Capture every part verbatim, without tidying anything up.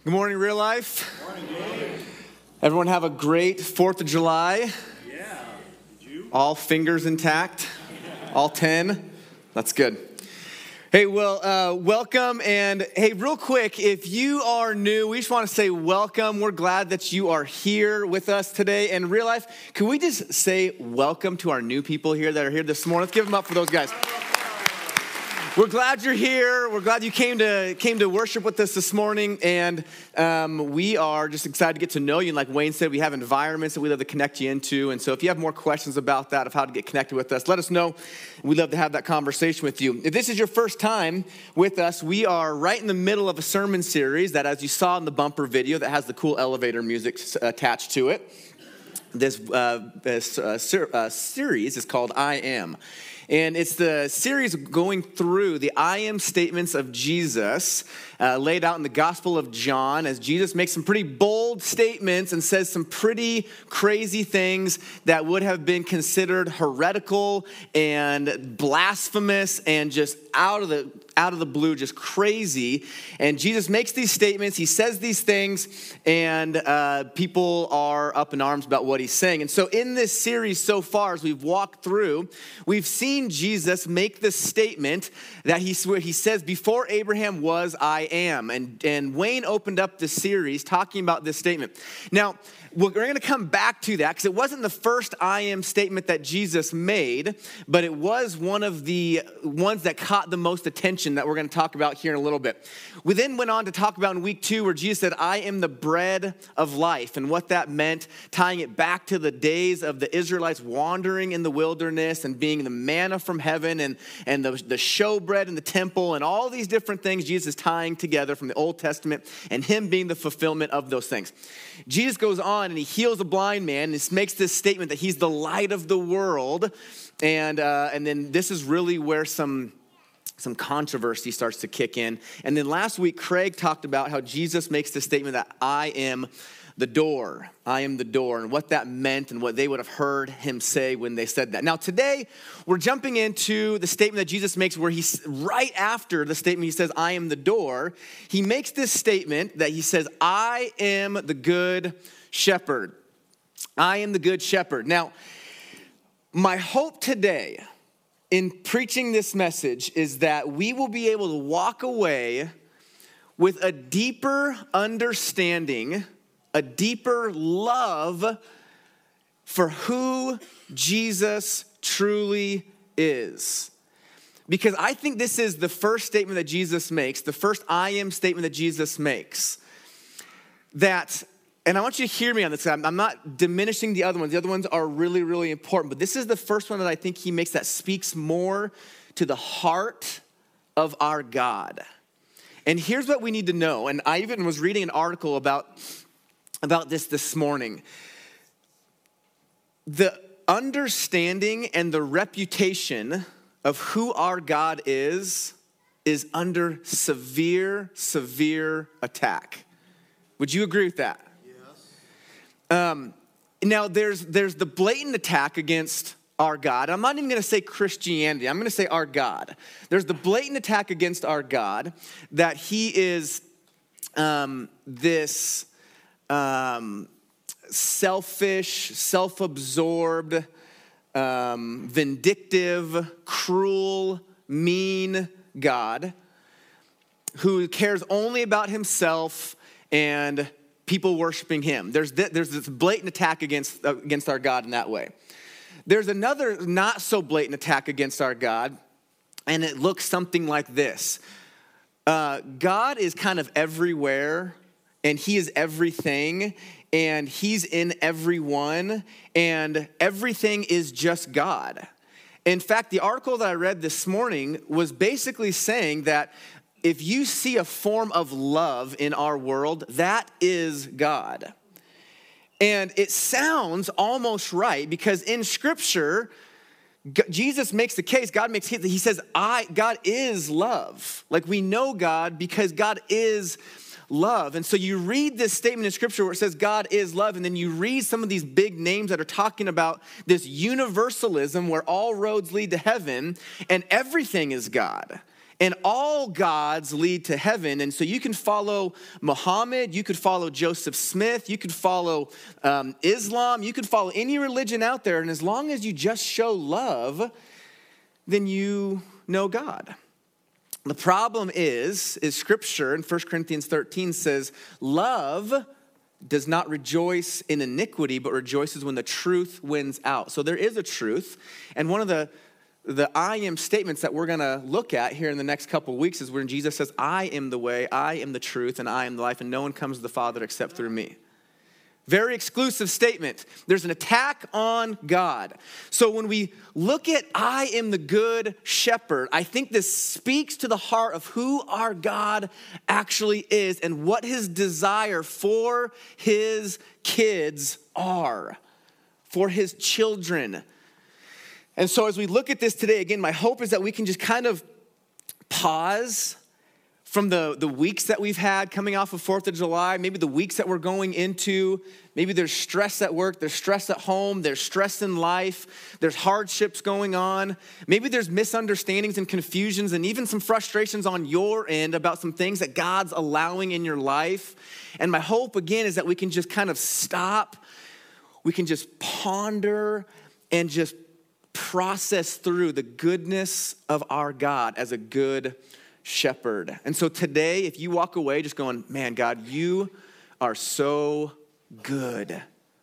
Good morning, Real Life. Good morning, Dave. Everyone have a great fourth of July. Yeah. Did you? All fingers intact. All ten. That's good. Hey, well, uh, welcome. And hey, real quick, if you are new, we just want to say welcome. We're glad that you are here with us today. And Real Life, can we just say welcome to our new people here that are here this morning? Let's give them up for those guys. We're glad you're here. We're glad you came to came to worship with us this morning, and um, we are just excited to get to know you. And like Wayne said, we have environments that we love to connect you into. And so if you have more questions about that, of how to get connected with us, let us know. We'd love to have that conversation with you. If this is your first time with us, we are right in the middle of a sermon series that, as you saw in the bumper video, that has the cool elevator music attached to it. This, uh, this uh, ser- uh, series is called I Am. And it's the series going through the I am statements of Jesus uh, laid out in the Gospel of John, as Jesus makes some pretty bold statements and says some pretty crazy things that would have been considered heretical and blasphemous and just out of the out of the blue, just crazy. And Jesus makes these statements, he says these things, and uh, people are up in arms about what he's saying. And so in this series so far, as we've walked through, we've seen Jesus make this statement that he, he says, before Abraham was, I am. And, and Wayne opened up this series talking about this statement. Now, we're going to come back to that because it wasn't the first I am statement that Jesus made, but it was one of the ones that caught the most attention that we're going to talk about here in a little bit. We then went on to talk about in week two where Jesus said, I am the bread of life, and what that meant, tying it back to the days of the Israelites wandering in the wilderness and being the manna from heaven and, and the, the showbread in the temple and all these different things Jesus is tying together from the Old Testament and him being the fulfillment of those things. Jesus goes on and he heals a blind man and makes this statement that he's the light of the world. And uh, and then this is really where some, some controversy starts to kick in. And then last week, Craig talked about how Jesus makes this statement that I am the door. I am the door, and what that meant and what they would have heard him say when they said that. Now today, we're jumping into the statement that Jesus makes where he's right after the statement he says, I am the door. He makes this statement that he says, I am the good shepherd. I am the good shepherd. Now, my hope today in preaching this message is that we will be able to walk away with a deeper understanding, a deeper love for who Jesus truly is. Because I think this is the first statement that Jesus makes, the first I am statement that Jesus makes. That, and I want you to hear me on this. I'm not diminishing the other ones. The other ones are really, really important. But this is the first one that I think he makes that speaks more to the heart of our God. And here's what we need to know. And I even was reading an article about about this this morning. The understanding and the reputation of who our God is, is under severe, severe attack. Would you agree with that? Yes. Um, now, there's, there's the blatant attack against our God. I'm not even going to say Christianity. I'm going to say our God. There's the blatant attack against our God that he is um, this Um, selfish, self-absorbed, um, vindictive, cruel, mean God who cares only about himself and people worshiping him. There's th- there's this blatant attack against uh, against our God in that way. There's another not so blatant attack against our God, and it looks something like this. Uh, God is kind of everywhere, and he is everything, and he's in everyone, and everything is just God. In fact, the article that I read this morning was basically saying that if you see a form of love in our world, that is God. And it sounds almost right because in Scripture, Jesus makes the case, God makes it, he says, I, God is love. Like we know God because God is love. And so you read this statement in Scripture where it says God is love, and then you read some of these big names that are talking about this universalism where all roads lead to heaven and everything is God. And all gods lead to heaven. And so you can follow Muhammad, you could follow Joseph Smith, you could follow um, Islam, you could follow any religion out there. And as long as you just show love, then you know God. The problem is, is Scripture in First Corinthians thirteen says, love does not rejoice in iniquity, but rejoices when the truth wins out. So there is a truth. And one of the The I am statements that we're going to look at here in the next couple of weeks is when Jesus says, I am the way, I am the truth, and I am the life, and no one comes to the Father except through me. Very exclusive statement. There's an attack on God. So when we look at I am the good shepherd, I think this speaks to the heart of who our God actually is and what his desire for his kids are, for his children. And so as we look at this today, again, my hope is that we can just kind of pause from the, the weeks that we've had coming off of fourth of July, maybe the weeks that we're going into. Maybe there's stress at work, there's stress at home, there's stress in life, there's hardships going on. Maybe there's misunderstandings and confusions and even some frustrations on your end about some things that God's allowing in your life. And my hope, again, is that we can just kind of stop, we can just ponder and just process through the goodness of our God as a good shepherd. And so today, if you walk away just going, man, God, you are so good,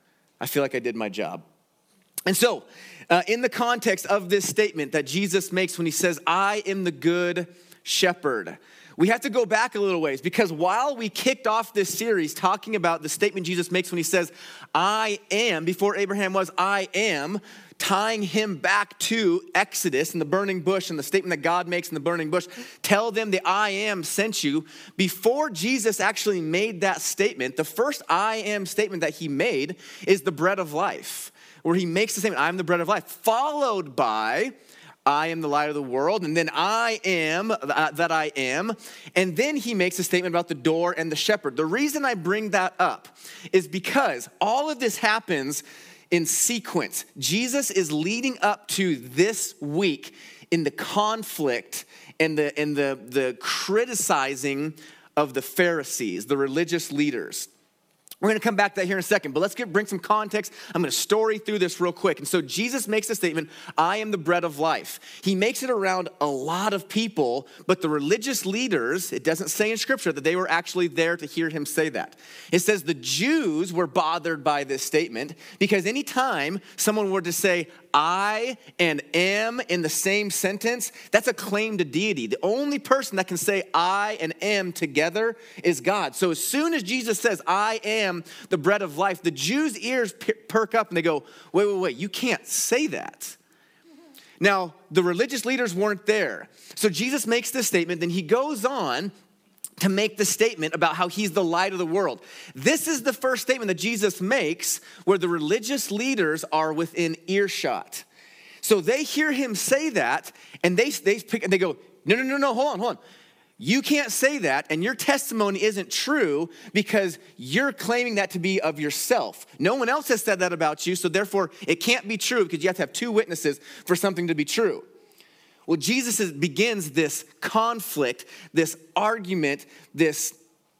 I feel like I did my job. And so, uh, in the context of this statement that Jesus makes when he says, I am the good shepherd, we have to go back a little ways, because while we kicked off this series talking about the statement Jesus makes when he says, I am, before Abraham was, I am, tying him back to Exodus and the burning bush and the statement that God makes in the burning bush, tell them the I am sent you. Before Jesus actually made that statement, the first I am statement that he made is the bread of life, where he makes the statement, I am the bread of life, followed by, I am the light of the world, and then I am uh, that I am. And then he makes a statement about the door and the shepherd. The reason I bring that up is because all of this happens in sequence. Jesus is leading up to this week in the conflict and the, and the, the criticizing of the Pharisees, the religious leaders. We're going to come back to that here in a second, but let's get, bring some context. I'm going to story through this real quick. And so Jesus makes a statement, I am the bread of life. He makes it around a lot of people, but the religious leaders, it doesn't say in Scripture that they were actually there to hear him say that. It says the Jews were bothered by this statement because anytime someone were to say, I and am in the same sentence, that's a claim to deity. The only person that can say I and am together is God. So as soon as Jesus says, I am the bread of life, the Jews' ears perk up and they go, wait, wait, wait, you can't say that. Now, the religious leaders weren't there. So Jesus makes this statement, then he goes on to make the statement about how he's the light of the world. This is the first statement that Jesus makes where the religious leaders are within earshot. So they hear him say that and they, they, pick, and they go, no, no, no, no, hold on, hold on. You can't say that and your testimony isn't true because you're claiming that to be of yourself. No one else has said that about you, so therefore it can't be true because you have to have two witnesses for something to be true. Well, Jesus is, begins this conflict, this argument, this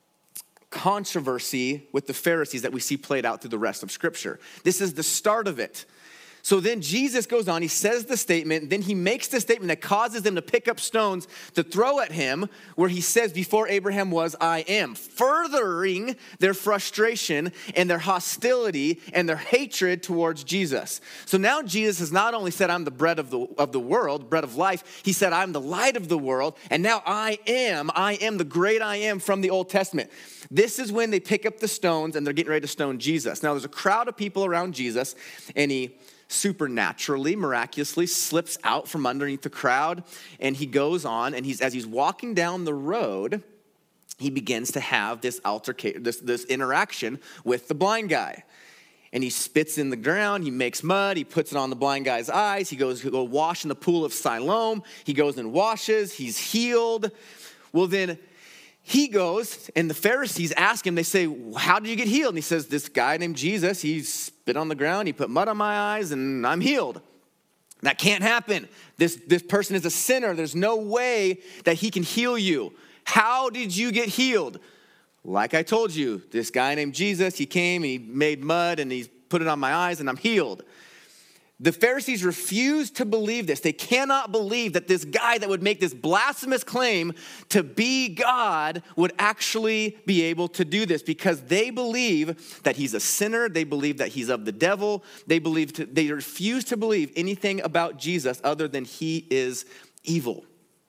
controversy with the Pharisees that we see played out through the rest of Scripture. This is the start of it. So then Jesus goes on, he says the statement, then he makes the statement that causes them to pick up stones to throw at him, where he says, before Abraham was, I am, furthering their frustration and their hostility and their hatred towards Jesus. So now Jesus has not only said, I'm the bread of the, of the world, bread of life, he said, I'm the light of the world, and now I am, I am the great I am from the Old Testament. This is when they pick up the stones and they're getting ready to stone Jesus. Now there's a crowd of people around Jesus, and he supernaturally, miraculously slips out from underneath the crowd, and he goes on, and he's as he's walking down the road, he begins to have this altercation, this, this interaction with the blind guy. And he spits in the ground, he makes mud, he puts it on the blind guy's eyes, he goes to go wash in the pool of Siloam, he goes and washes, he's healed. Well then, he goes, and the Pharisees ask him, they say, how did you get healed? And he says, this guy named Jesus, he spit on the ground, he put mud on my eyes, and I'm healed. That can't happen. This, this person is a sinner. There's no way that he can heal you. How did you get healed? Like I told you, this guy named Jesus, he came and he made mud and he put it on my eyes and I'm healed. The Pharisees refused to believe this. They cannot believe that this guy that would make this blasphemous claim to be God would actually be able to do this, because they believe that he's a sinner. They believe that he's of the devil. They believe to, they refuse to believe anything about Jesus other than he is evil.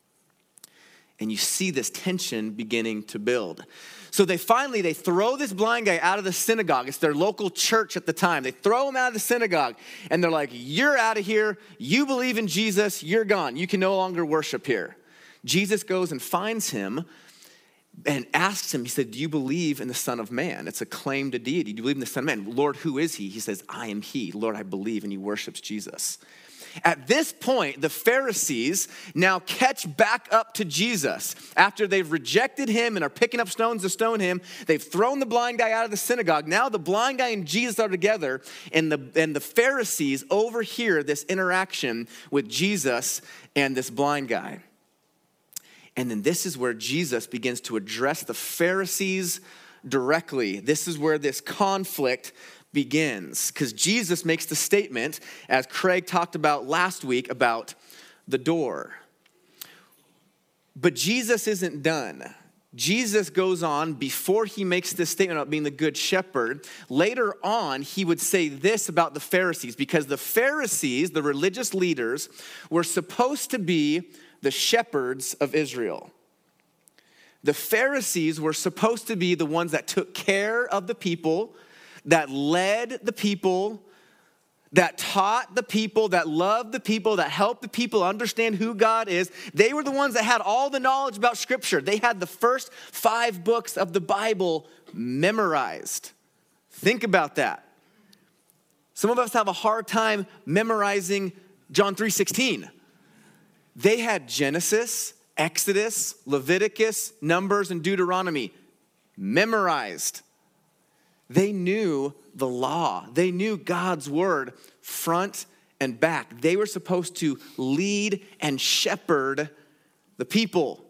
And you see this tension beginning to build. So they finally, they throw this blind guy out of the synagogue. It's their local church at the time. They throw him out of the synagogue and they're like, you're out of here. You believe in Jesus. You're gone. You can no longer worship here. Jesus goes and finds him and asks him, he said, do you believe in the Son of Man? It's a claim to deity. Do you believe in the Son of Man? Lord, who is he? He says, I am he. Lord, I believe. And he worships Jesus. At this point, the Pharisees now catch back up to Jesus. After they've rejected him and are picking up stones to stone him, they've thrown the blind guy out of the synagogue. Now the blind guy and Jesus are together, and the, and the Pharisees overhear this interaction with Jesus and this blind guy. And then this is where Jesus begins to address the Pharisees directly. This is where this conflict begins, because Jesus makes the statement, as Craig talked about last week, about the door. But Jesus isn't done. Jesus goes on, before he makes this statement about being the good shepherd, later on he would say this about the Pharisees, because the Pharisees, the religious leaders, were supposed to be the shepherds of Israel. The Pharisees were supposed to be the ones that took care of the people, that led the people, that taught the people, that loved the people, that helped the people understand who God is. They were the ones that had all the knowledge about Scripture. They had the first five books of the Bible memorized. Think about that. Some of us have a hard time memorizing John three sixteen. They had Genesis, Exodus, Leviticus, Numbers, and Deuteronomy memorized. They knew the law. They knew God's word front and back. They were supposed to lead and shepherd the people.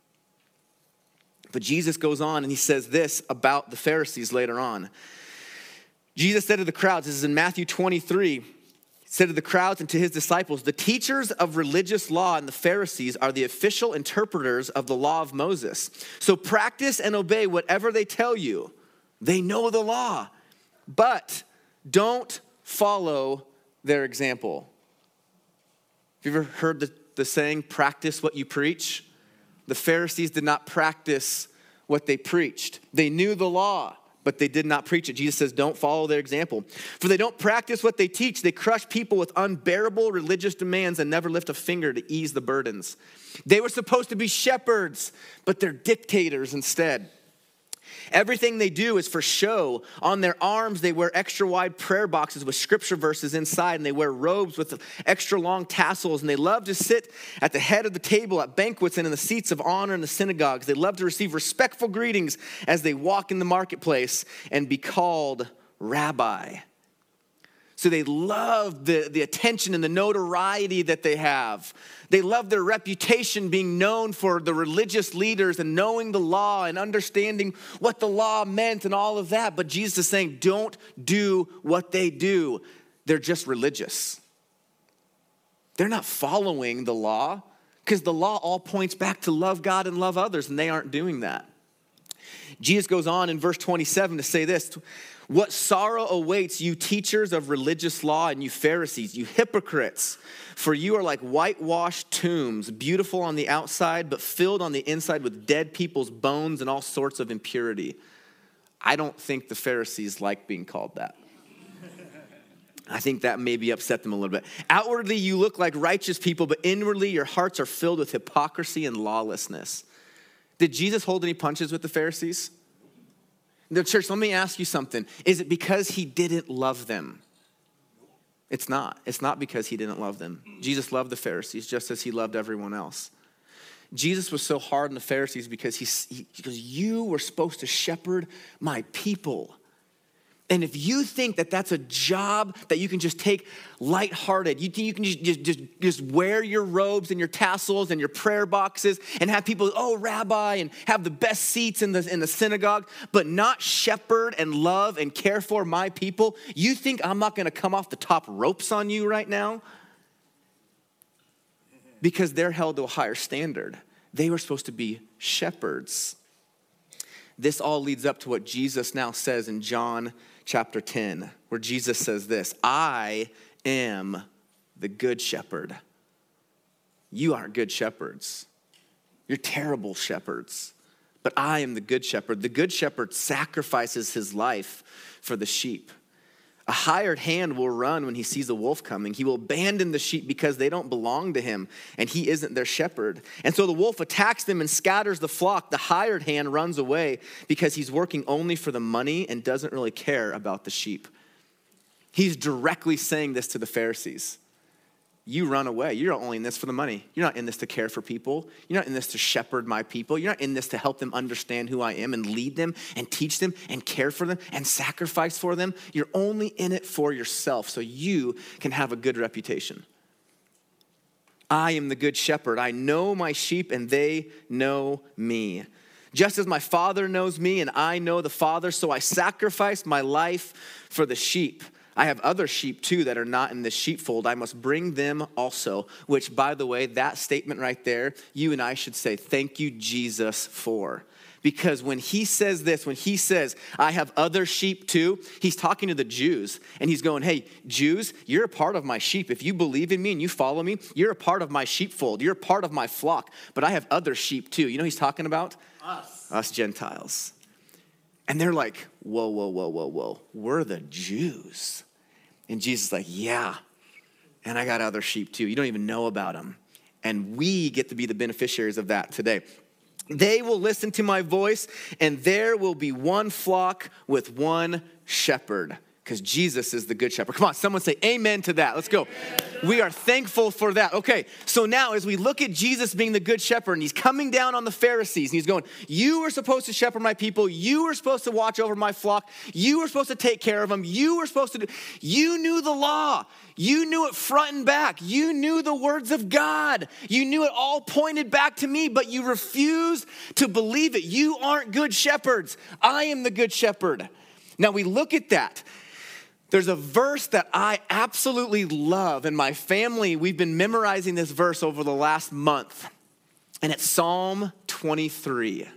But Jesus goes on and he says this about the Pharisees later on. Jesus said to the crowds, this is in Matthew twenty-three, he said to the crowds and to his disciples, the teachers of religious law and the Pharisees are the official interpreters of the law of Moses. So practice and obey whatever they tell you. They know the law, but don't follow their example. Have you ever heard the, the saying, practice what you preach? The Pharisees did not practice what they preached. They knew the law, but they did not preach it. Jesus says, don't follow their example. For they don't practice what they teach. They crush people with unbearable religious demands and never lift a finger to ease the burdens. They were supposed to be shepherds, but they're dictators instead. Everything they do is for show. On their arms, they wear extra wide prayer boxes with scripture verses inside, and they wear robes with extra long tassels, and they love to sit at the head of the table at banquets and in the seats of honor in the synagogues. They love to receive respectful greetings as they walk in the marketplace and be called rabbi. So they love the, the attention and the notoriety that they have. They love their reputation being known for the religious leaders and knowing the law and understanding what the law meant and all of that. But Jesus is saying, don't do what they do. They're just religious. They're not following the law, because the law all points back to love God and love others, and they aren't doing that. Jesus goes on in verse twenty-seven to say this, what sorrow awaits you teachers of religious law and you Pharisees, you hypocrites, for you are like whitewashed tombs, beautiful on the outside, but filled on the inside with dead people's bones and all sorts of impurity. I don't think the Pharisees like being called that. I think that maybe upset them a little bit. Outwardly, you look like righteous people, but inwardly, your hearts are filled with hypocrisy and lawlessness. Did Jesus hold any punches with the Pharisees? The church, let me ask you something. Is it because he didn't love them? It's not. It's not because he didn't love them. Jesus loved the Pharisees just as he loved everyone else. Jesus was so hard on the Pharisees because he, he because you were supposed to shepherd my people. And if you think that that's a job that you can just take lighthearted, you think you can just, just, just, just wear your robes and your tassels and your prayer boxes and have people, oh, rabbi, and have the best seats in the, in the synagogue, but not shepherd and love and care for my people, you think I'm not going to come off the top ropes on you right now? Because they're held to a higher standard. They were supposed to be shepherds. This all leads up to what Jesus now says in John chapter ten, where Jesus says this, I am the good shepherd. You aren't good shepherds. You're terrible shepherds. But I am the good shepherd. The good shepherd sacrifices his life for the sheep. A hired hand will run when he sees a wolf coming. He will abandon the sheep because they don't belong to him, and he isn't their shepherd. And so the wolf attacks them and scatters the flock. The hired hand runs away because he's working only for the money and doesn't really care about the sheep. He's directly saying this to the Pharisees. You run away. You're only in this for the money. You're not in this to care for people. You're not in this to shepherd my people. You're not in this to help them understand who I am and lead them and teach them and care for them and sacrifice for them. You're only in it for yourself so you can have a good reputation. I am the good shepherd. I know my sheep and they know me. Just as my Father knows me and I know the Father, so I sacrifice my life for the sheep. I have other sheep too that are not in this sheepfold. I must bring them also, which, by the way, that statement right there, you and I should say, thank you, Jesus, for. Because when he says this, when he says, I have other sheep too, he's talking to the Jews. And he's going, hey, Jews, you're a part of my sheep. If you believe in me and you follow me, you're a part of my sheepfold. You're a part of my flock. But I have other sheep too. You know who he's talking about? Us. Us Gentiles. And they're like, whoa, whoa, whoa, whoa, whoa. We're the Jews. And Jesus is like, yeah, and I got other sheep too. You don't even know about them. And we get to be the beneficiaries of that today. They will listen to my voice, and there will be one flock with one shepherd. Because Jesus is the good shepherd. Come on, someone say amen to that. Let's go. Amen. We are thankful for that. Okay, so now as we look at Jesus being the good shepherd, and he's coming down on the Pharisees, and he's going, you were supposed to shepherd my people. You were supposed to watch over my flock. You were supposed to take care of them. You were supposed to do, you knew the law. You knew it front and back. You knew the words of God. You knew it all pointed back to me, but you refused to believe it. You aren't good shepherds. I am the good shepherd. Now we look at that. There's a verse that I absolutely love, and my family, we've been memorizing this verse over the last month, and it's Psalm twenty-three.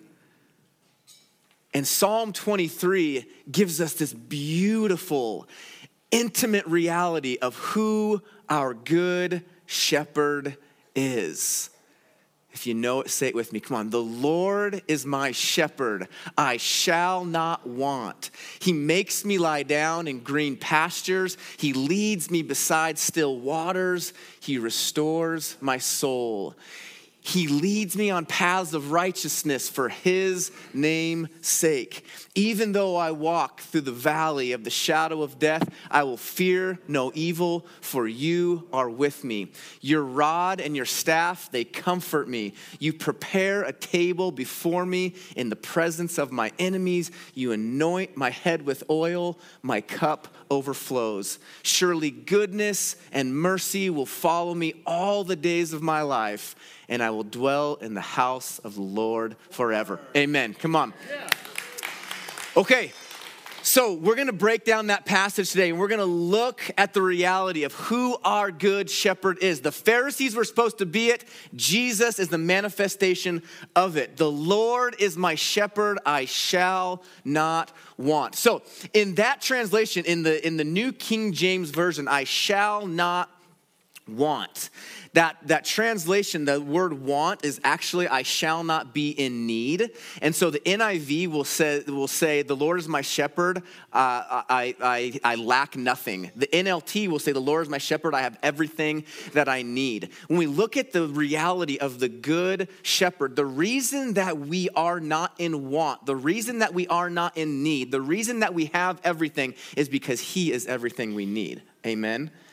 And Psalm twenty-three gives us this beautiful, intimate reality of who our good shepherd is. If you know it, say it with me. Come on. The Lord is my shepherd. I shall not want. He makes me lie down in green pastures. He leads me beside still waters. He restores my soul. He leads me on paths of righteousness for his name's sake. Even though I walk through the valley of the shadow of death, I will fear no evil, for you are with me. Your rod and your staff, they comfort me. You prepare a table before me in the presence of my enemies. You anoint my head with oil. My cup overflows. Surely goodness and mercy will follow me all the days of my life, and I will dwell in the house of the Lord forever. Amen. Come on. Okay, so we're going to break down that passage today, and we're going to look at the reality of who our good shepherd is. The Pharisees were supposed to be it. Jesus is the manifestation of it. The Lord is my shepherd. I shall not want. So in that translation, in the, in the New King James Version, I shall not want. That, that translation, the word want is actually, I shall not be in need. And so the N I V will say, will say the Lord is my shepherd, uh, I, I, I lack nothing. The N L T will say the Lord is my shepherd, I have everything that I need. When we look at the reality of the good shepherd, the reason that we are not in want, the reason that we are not in need, the reason that we have everything is because he is everything we need. Amen.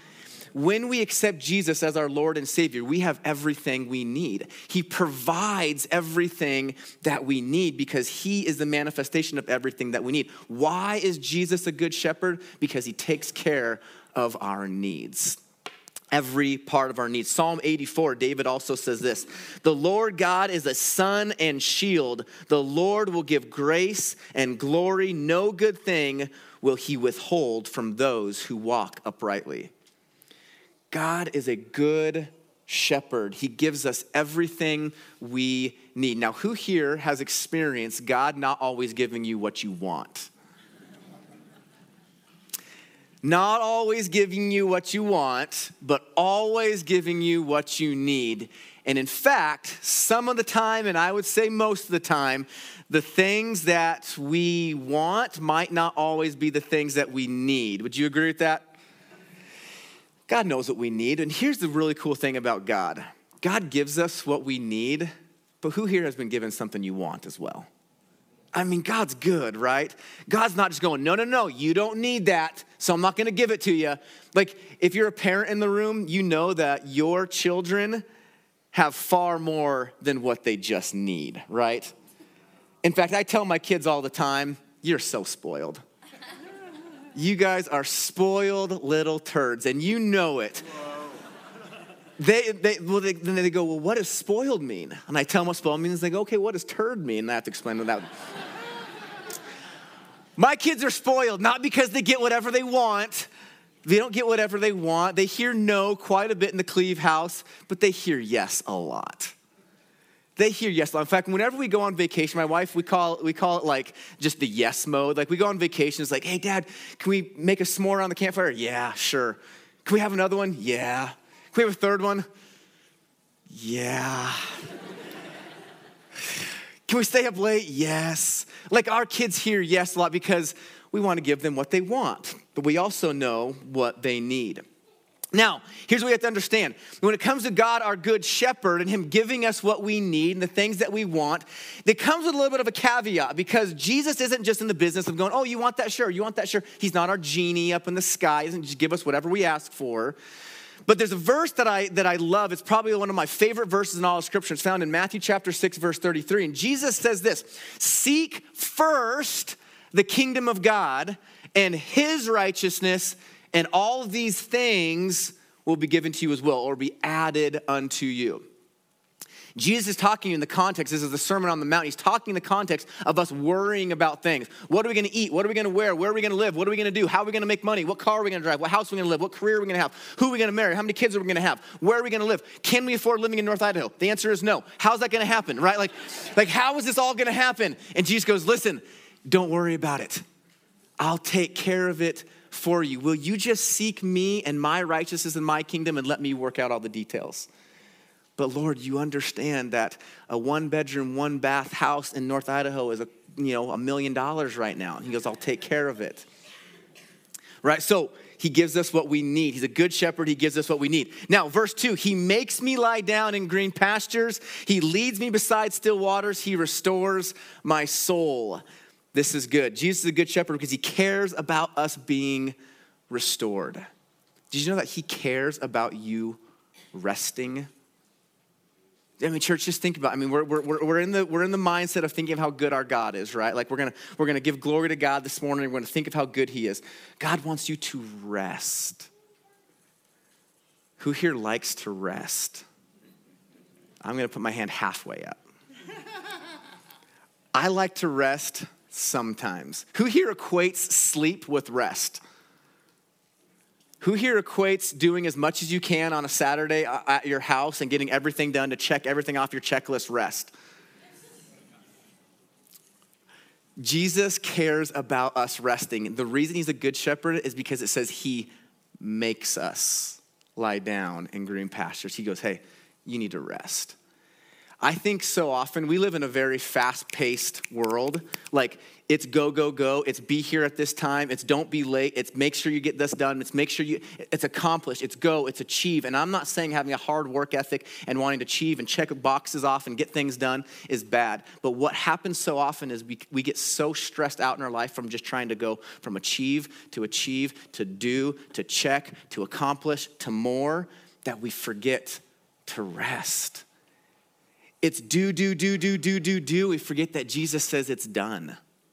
when we accept Jesus as our Lord and Savior, we have everything we need. He provides everything that we need because he is the manifestation of everything that we need. Why is Jesus a good shepherd? Because he takes care of our needs. Every part of our needs. Psalm eighty-four, David also says this: the Lord God is a sun and shield. The Lord will give grace and glory. No good thing will he withhold from those who walk uprightly. God is a good shepherd. He gives us everything we need. Now, who here has experienced God not always giving you what you want? Not always giving you what you want, but always giving you what you need. And in fact, some of the time, and I would say most of the time, the things that we want might not always be the things that we need. Would you agree with that? God knows what we need. And here's the really cool thing about God. God gives us what we need, but who here has been given something you want as well? I mean, God's good, right? God's not just going, no, no, no, you don't need that, so I'm not going to give it to you. Like, if you're a parent in the room, you know that your children have far more than what they just need, right? In fact, I tell my kids all the time, you're so spoiled. You guys are spoiled little turds, and you know it. They, they, well, they, then they go, well, what does spoiled mean? And I tell them what spoiled means. They go, okay, what does turd mean? And I have to explain that. My kids are spoiled, not because they get whatever they want. They don't get whatever they want. They hear no quite a bit in the Cleve house, but they hear yes a lot. They hear yes a lot. In fact, whenever we go on vacation, my wife, we call, we call it like just the yes mode. Like we go on vacation, it's like, hey, Dad, can we make a s'more around the campfire? Yeah, sure. Can we have another one? Yeah. Can we have a third one? Yeah. Can we stay up late? Yes. Like our kids hear yes a lot because we want to give them what they want, but we also know what they need. Now, here's what we have to understand. When it comes to God, our good shepherd, and him giving us what we need and the things that we want, it comes with a little bit of a caveat because Jesus isn't just in the business of going, oh, you want that? Sure. You want that? Sure. He's not our genie up in the sky. He doesn't just give us whatever we ask for. But there's a verse that I that I love. It's probably one of my favorite verses in all of Scripture. It's found in Matthew chapter six, verse thirty-three. And Jesus says this: seek first the kingdom of God and his righteousness, and all of these things will be given to you as well, or be added unto you. Jesus is talking in the context, this is the Sermon on the Mount, he's talking in the context of us worrying about things. What are we gonna eat? What are we gonna wear? Where are we gonna live? What are we gonna do? How are we gonna make money? What car are we gonna drive? What house are we gonna live? What career are we gonna have? Who are we gonna marry? How many kids are we gonna have? Where are we gonna live? Can we afford living in North Idaho? The answer is no. How's that gonna happen, right? Like, like how is this all gonna happen? And Jesus goes, listen, don't worry about it. I'll take care of it for you. Will you just seek me and my righteousness and my kingdom and let me work out all the details? But Lord, you understand that a one bedroom, one bath house in North Idaho is a, you know, a million dollars right now. And he goes, I'll take care of it. Right? So he gives us what we need. He's a good shepherd. He gives us what we need. Now, verse two, he makes me lie down in green pastures. He leads me beside still waters. He restores my soul. This is good. Jesus is a good shepherd because he cares about us being restored. Did you know that he cares about you resting? I mean, church, just think about it. I mean, we're, we're, we're, in the, we're in the mindset of thinking of how good our God is, right? Like we're going to we're gonna give glory to God this morning. We're going to think of how good he is. God wants you to rest. Who here likes to rest? I'm going to put my hand halfway up. I like to rest sometimes. Who here equates sleep with rest? Who here equates doing as much as you can on a Saturday at your house and getting everything done to check everything off your checklist rest? Jesus cares about us resting. The reason he's a good shepherd is because it says he makes us lie down in green pastures. He goes, hey, you need to rest. I think so often we live in a very fast-paced world. Like, it's go, go, go. It's be here at this time. It's don't be late. It's make sure you get this done. It's make sure you, it's accomplish. It's go, it's achieve. And I'm not saying having a hard work ethic and wanting to achieve and check boxes off and get things done is bad. But what happens so often is we, we get so stressed out in our life from just trying to go from achieve to achieve to do to check to accomplish to more that we forget to rest. It's do, do, do, do, do, do, do. We forget that Jesus says it's done.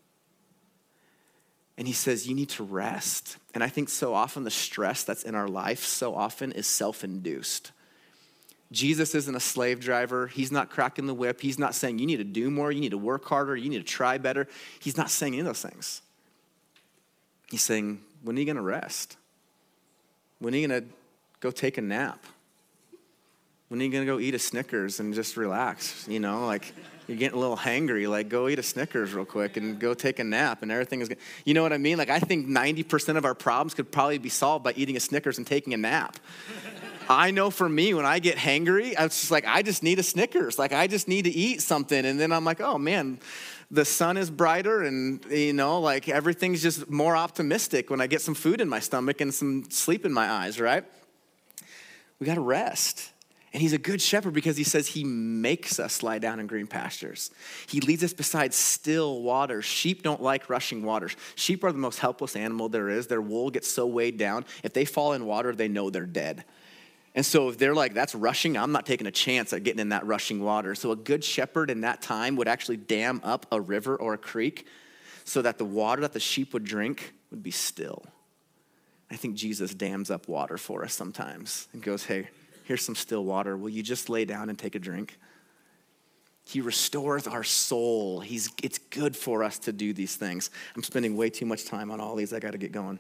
And he says you need to rest. And I think so often the stress that's in our life so often is self-induced. Jesus isn't a slave driver. He's not cracking the whip. He's not saying you need to do more, you need to work harder, you need to try better. He's not saying any of those things. He's saying, when are you going to rest? When are you going to go take a nap? When are you going to go eat a Snickers and just relax? You know, like you're getting a little hangry, like go eat a Snickers real quick and go take a nap and everything is good. You know what I mean? Like I think ninety percent of our problems could probably be solved by eating a Snickers and taking a nap. I know for me, when I get hangry, I was just like, I just need a Snickers. Like I just need to eat something. And then I'm like, oh man, the sun is brighter and, you know, like everything's just more optimistic when I get some food in my stomach and some sleep in my eyes, right? We got to rest. And he's a good shepherd because he says he makes us lie down in green pastures. He leads us beside still waters. Sheep don't like rushing waters. Sheep are the most helpless animal there is. Their wool gets so weighed down. If they fall in water, they know they're dead. And so if they're like, that's rushing, I'm not taking a chance at getting in that rushing water. So a good shepherd in that time would actually dam up a river or a creek so that the water that the sheep would drink would be still. I think Jesus dams up water for us sometimes and goes, hey, here's some still water. Will you just lay down and take a drink? He restores our soul. He's, it's good for us to do these things. I'm spending way too much time on all these. I got to get going.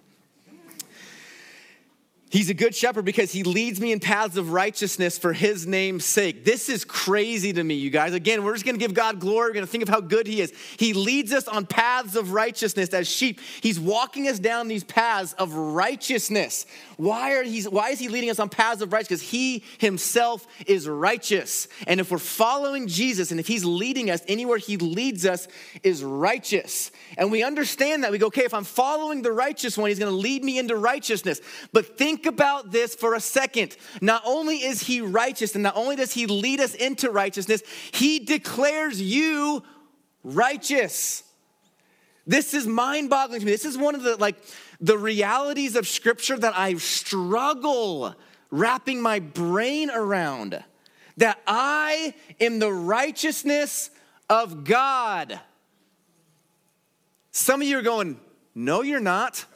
He's a good shepherd because he leads me in paths of righteousness for his name's sake. This is crazy to me, you guys. Again, we're just going to give God glory. We're going to think of how good he is. He leads us on paths of righteousness as sheep. He's walking us down these paths of righteousness. Why are he, why is he leading us on paths of righteousness? Because he himself is righteous. And if we're following Jesus and if he's leading us, anywhere he leads us is righteous. And we understand that. We go, okay, if I'm following the righteous one, he's going to lead me into righteousness. But think about this for a second. Not only is he righteous and not only does he lead us into righteousness, he declares you righteous. This is mind-boggling to me. This is one of the like the realities of Scripture that I struggle wrapping my brain around. That I am the righteousness of God. Some of you are going, no, you're not.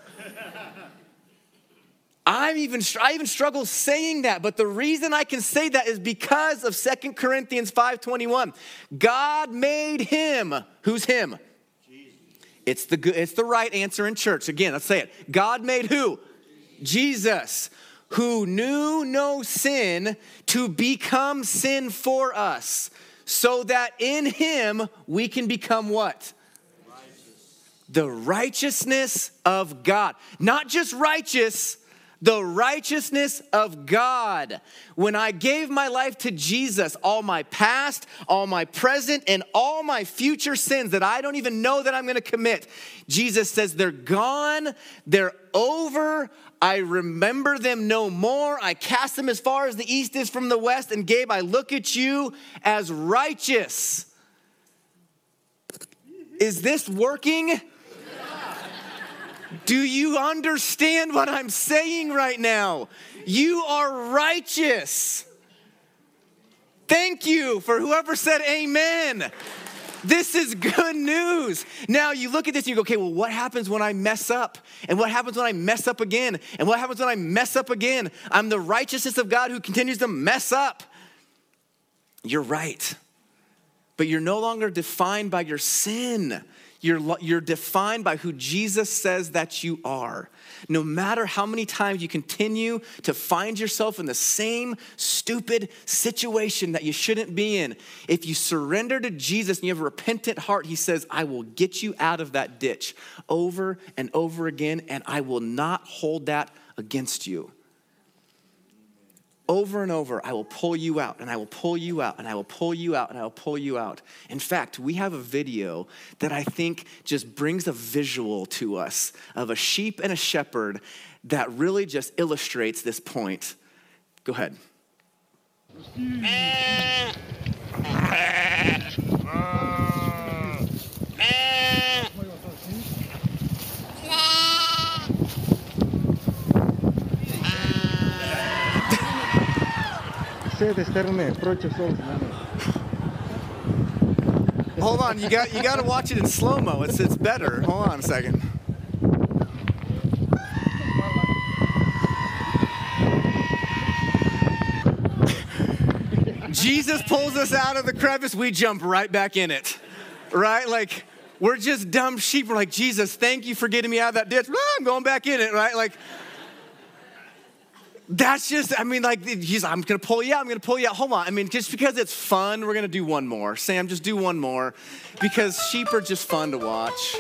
I'm even, I even struggle saying that, but the reason I can say that is because of Second Corinthians five twenty-one. God made him. Who's him? Jesus. It's the good, it's the right answer in church. Again, let's say it. God made who? Jesus, who knew no sin, to become sin for us, so that in him we can become what? Righteous. The righteousness of God. Not just righteous, the righteousness of God. When I gave my life to Jesus, all my past, all my present, and all my future sins that I don't even know that I'm going to commit, Jesus says they're gone, they're over, I remember them no more, I cast them as far as the east is from the west, and Gabe, I look at you as righteous. Is this working? Do you understand what I'm saying right now? You are righteous. Thank you for whoever said amen. This is good news. Now you look at this and you go, okay, well, what happens when I mess up? And what happens when I mess up again? And what happens when I mess up again? I'm the righteousness of God who continues to mess up. You're right. But you're no longer defined by your sin. You're, you're defined by who Jesus says that you are. No matter how many times you continue to find yourself in the same stupid situation that you shouldn't be in, if you surrender to Jesus and you have a repentant heart, he says, I will get you out of that ditch over and over again, and I will not hold that against you. over and over, I will pull you out, and I will pull you out, and I will pull you out, and I will pull you out. In fact, we have a video that I think just brings a visual to us of a sheep and a shepherd that really just illustrates this point. Go ahead. Hold on, you got you got to watch it in slow-mo. It's it's better. Hold on a second. Jesus pulls us out of the crevice, we jump right back in it. Right? Like, we're just dumb sheep. We're like, Jesus, thank you for getting me out of that ditch. I'm going back in it, right? Like, that's just, I mean, like, he's, I'm going to pull you out. I'm going to pull you out. Hold on. I mean, just because it's fun, we're going to do one more. Sam, just do one more because sheep are just fun to watch.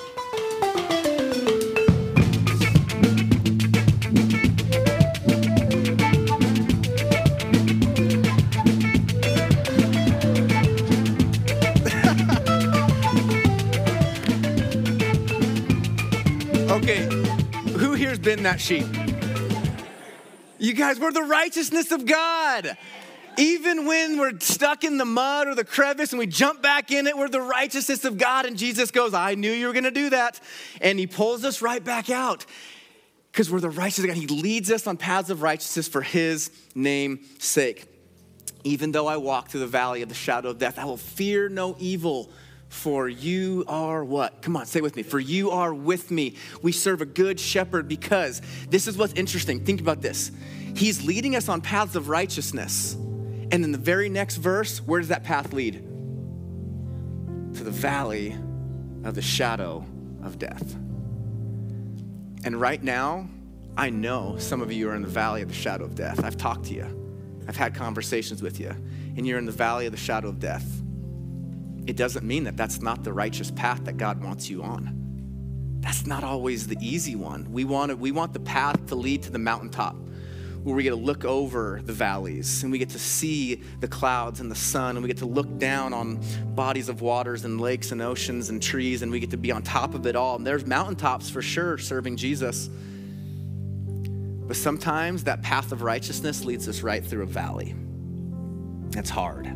Okay, who here's been that sheep? You guys, we're the righteousness of God. Even when we're stuck in the mud or the crevice and we jump back in it, we're the righteousness of God. And Jesus goes, I knew you were going to do that. And he pulls us right back out because we're the righteousness of God. He leads us on paths of righteousness for his name's sake. Even though I walk through the valley of the shadow of death, I will fear no evil. For you are what? Come on, say it with me. For you are with me. We serve a good shepherd because this is what's interesting. Think about this. He's leading us on paths of righteousness. And in the very next verse, where does that path lead? To the valley of the shadow of death. And right now, I know some of you are in the valley of the shadow of death. I've talked to you. I've had conversations with you. And you're in the valley of the shadow of death. It doesn't mean that that's not the righteous path that God wants you on. That's not always the easy one. We want, to, we want the path to lead to the mountaintop where we get to look over the valleys and we get to see the clouds and the sun and we get to look down on bodies of waters and lakes and oceans and trees and we get to be on top of it all. And there's mountaintops for sure serving Jesus. But sometimes that path of righteousness leads us right through a valley. It's hard.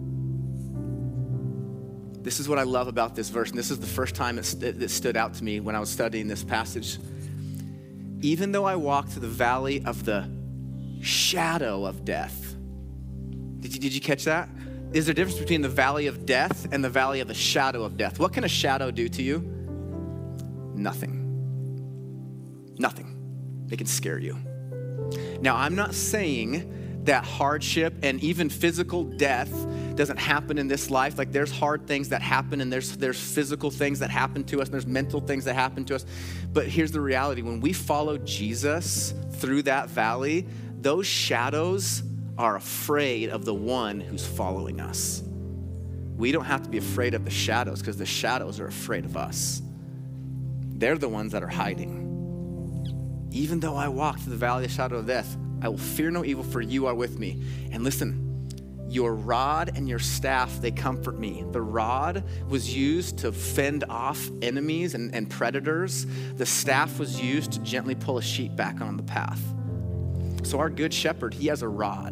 This is what I love about this verse, and this is the first time it, st- it stood out to me when I was studying this passage. Even though I walk through the valley of the shadow of death. Did you, did you catch that? Is there a difference between the valley of death and the valley of the shadow of death? What can a shadow do to you? Nothing. Nothing. It can scare you. Now, I'm not saying that hardship and even physical death doesn't happen in this life. Like there's hard things that happen and there's there's physical things that happen to us and there's mental things that happen to us. But here's the reality. When we follow Jesus through that valley, those shadows are afraid of the one who's following us. We don't have to be afraid of the shadows because the shadows are afraid of us. They're the ones that are hiding. Even though I walk through the valley of the shadow of death, I will fear no evil, for you are with me. And listen, your rod and your staff, they comfort me. The rod was used to fend off enemies and, and predators. The staff was used to gently pull a sheep back on the path. So our good shepherd, he has a rod.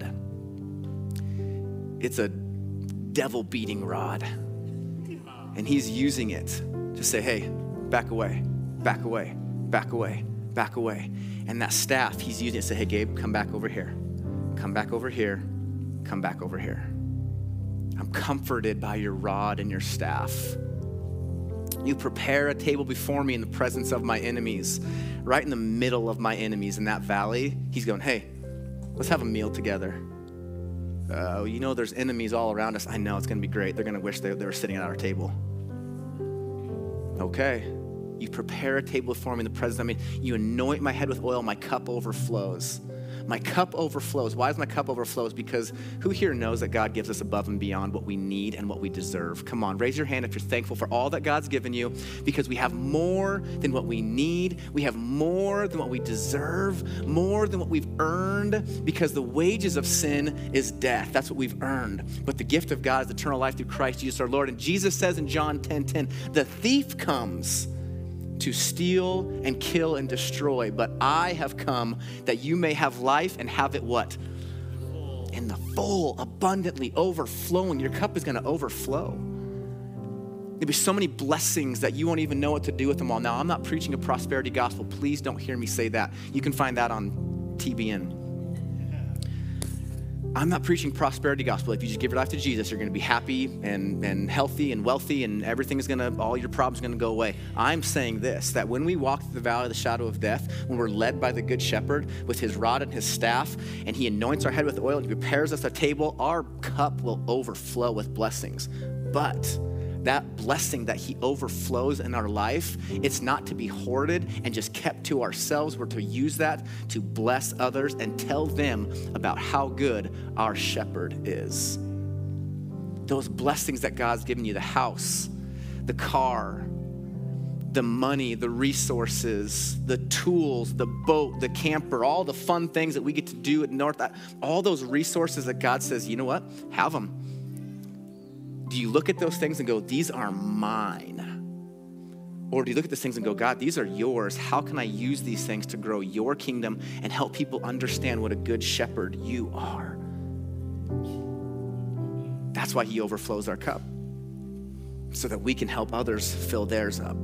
It's a devil-beating rod. And he's using it to say, hey, back away, back away, back away, back away. And that staff, he's using it to say, hey, Gabe, come back over here. Come back over here. Come back over here. I'm comforted by your rod and your staff. You prepare a table before me in the presence of my enemies. Right in the middle of my enemies in that valley, he's going, hey, let's have a meal together. Uh, you know, there's enemies all around us. I know, it's going to be great. They're going to wish they, they were sitting at our table. Okay. You prepare a table for me in the presence of me. You anoint my head with oil. My cup overflows. my cup overflows. Why does my cup overflows? Because who here knows that God gives us above and beyond what we need and what we deserve? Come on, raise your hand if you're thankful for all that God's given you, because we have more than what we need. We have more than what we deserve, more than what we've earned, because the wages of sin is death. That's what we've earned. But the gift of God is eternal life through Christ Jesus our Lord. And Jesus says in John ten ten, the thief comes to steal and kill and destroy, but I have come that you may have life and have it what? In the full, abundantly, overflowing. Your cup is going to overflow. There'll be so many blessings that you won't even know what to do with them all. Now, I'm not preaching a prosperity gospel. Please don't hear me say that. You can find that on T B N. I'm not preaching prosperity gospel. If you just give your life to Jesus, you're going to be happy and, and healthy and wealthy, and everything is going to, all your problems are going to go away. I'm saying this, that when we walk through the valley of the shadow of death, when we're led by the good shepherd with his rod and his staff, and he anoints our head with oil and he prepares us a table, our cup will overflow with blessings. But that blessing that he overflows in our life, it's not to be hoarded and just kept to ourselves. We're to use that to bless others and tell them about how good our shepherd is. Those blessings that God's given you, the house, the car, the money, the resources, the tools, the boat, the camper, all the fun things that we get to do at North, all those resources that God says, you know what, have them. Do you look at those things and go, these are mine? Or do you look at these things and go, God, these are yours. How can I use these things to grow your kingdom and help people understand what a good shepherd you are? That's why he overflows our cup, so that we can help others fill theirs up.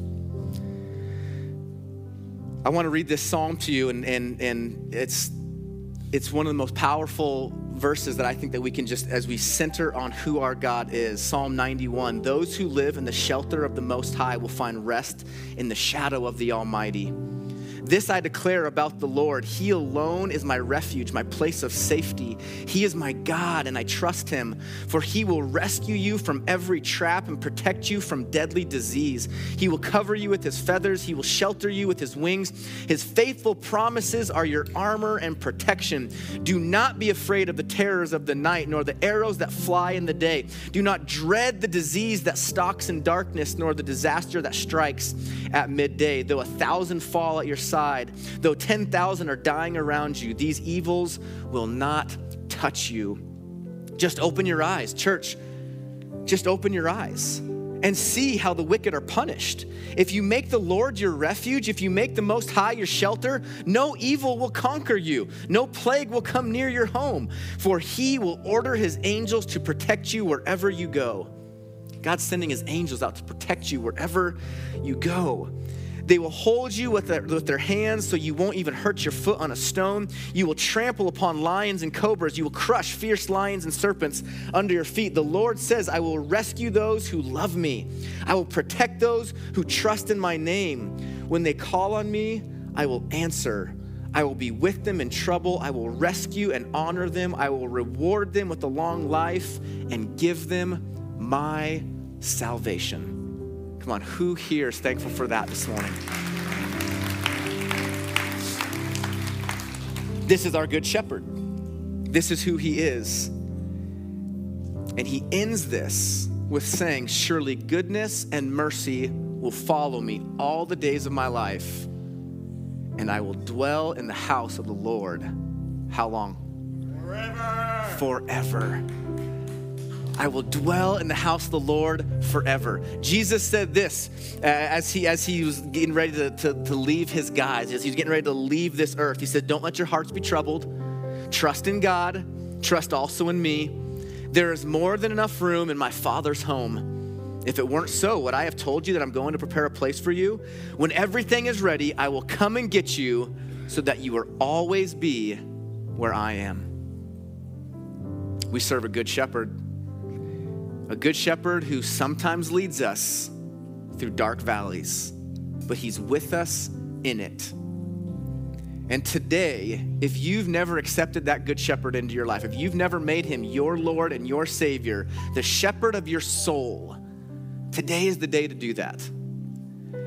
I want to read this psalm to you, and, and, and it's, it's one of the most powerful verses that I think that we can just, as we center on who our God is. Psalm ninety-one, those who live in the shelter of the Most High will find rest in the shadow of the Almighty. This I declare about the Lord. He alone is my refuge, my place of safety. He is my God, and I trust him, for he will rescue you from every trap and protect you from deadly disease. He will cover you with his feathers. He will shelter you with his wings. His faithful promises are your armor and protection. Do not be afraid of the terrors of the night, nor the arrows that fly in the day. Do not dread the disease that stalks in darkness, nor the disaster that strikes at midday. Though a thousand fall at your side, Side. Though ten thousand are dying around you, these evils will not touch you. Just open your eyes, church. Just open your eyes and see how the wicked are punished. If you make the Lord your refuge, if you make the Most High your shelter, no evil will conquer you. No plague will come near your home, for he will order his angels to protect you wherever you go. God's sending his angels out to protect you wherever you go. They will hold you with their, with their hands so you won't even hurt your foot on a stone. You will trample upon lions and cobras. You will crush fierce lions and serpents under your feet. The Lord says, I will rescue those who love me. I will protect those who trust in my name. When they call on me, I will answer. I will be with them in trouble. I will rescue and honor them. I will reward them with a long life and give them my salvation. Come on, who here is thankful for that this morning? This is our good shepherd. This is who he is. And he ends this with saying, surely goodness and mercy will follow me all the days of my life, and I will dwell in the house of the Lord. How long? Forever. Forever. I will dwell in the house of the Lord forever. Jesus said this uh, as he as he was getting ready to, to, to leave his guys, as he was getting ready to leave this earth. He said, don't let your hearts be troubled. Trust in God. Trust also in me. There is more than enough room in my Father's home. If it weren't so, would I have told you that I'm going to prepare a place for you? When everything is ready, I will come and get you so that you will always be where I am. We serve a good shepherd. A good shepherd who sometimes leads us through dark valleys, but he's with us in it. And today, if you've never accepted that good shepherd into your life, if you've never made him your Lord and your Savior, the shepherd of your soul, today is the day to do that.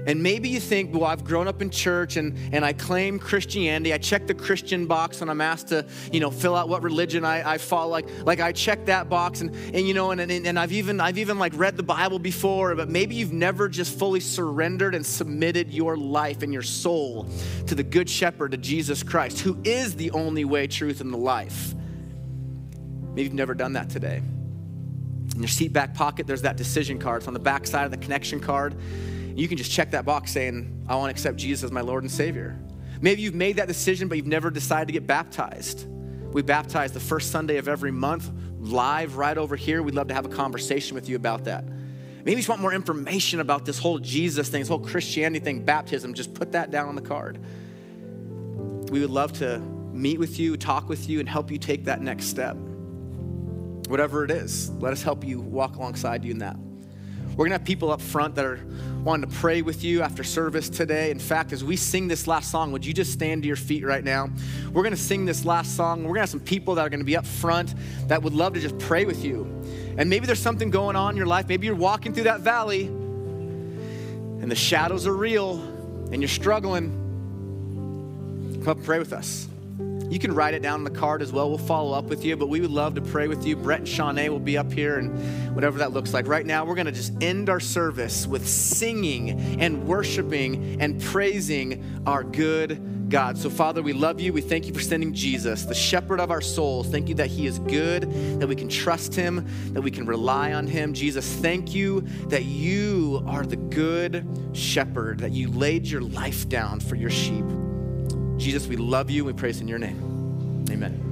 And maybe you think, well, I've grown up in church and, and I claim Christianity. I check the Christian box when I'm asked to, you know, fill out what religion I, I follow. Like, like I check that box and, and you know, and, and, and I've even I've even like read the Bible before, but maybe you've never just fully surrendered and submitted your life and your soul to the Good Shepherd, to Jesus Christ, who is the only way, truth, and the life. Maybe you've never done that today. In your seat back pocket, there's that decision card. It's on the back side of the connection card. You can just check that box saying, I want to accept Jesus as my Lord and Savior. Maybe you've made that decision, but you've never decided to get baptized. We baptize the first Sunday of every month, live right over here. We'd love to have a conversation with you about that. Maybe you just want more information about this whole Jesus thing, this whole Christianity thing, baptism. Just put that down on the card. We would love to meet with you, talk with you, and help you take that next step. Whatever it is, let us help you walk alongside you in that. We're gonna have people up front that are wanting to pray with you after service today. In fact, as we sing this last song, would you just stand to your feet right now? We're gonna sing this last song. We're gonna have some people that are gonna be up front that would love to just pray with you. And maybe there's something going on in your life. Maybe you're walking through that valley and the shadows are real and you're struggling. Come up and pray with us. You can write it down on the card as well. We'll follow up with you, but we would love to pray with you. Brett and Shawnee will be up here and whatever that looks like. Right now, we're going to just end our service with singing and worshiping and praising our good God. So Father, we love you. We thank you for sending Jesus, the shepherd of our souls. Thank you that he is good, that we can trust him, that we can rely on him. Jesus, thank you that you are the good shepherd, that you laid your life down for your sheep. Jesus, we love you. We praise in your name. Amen.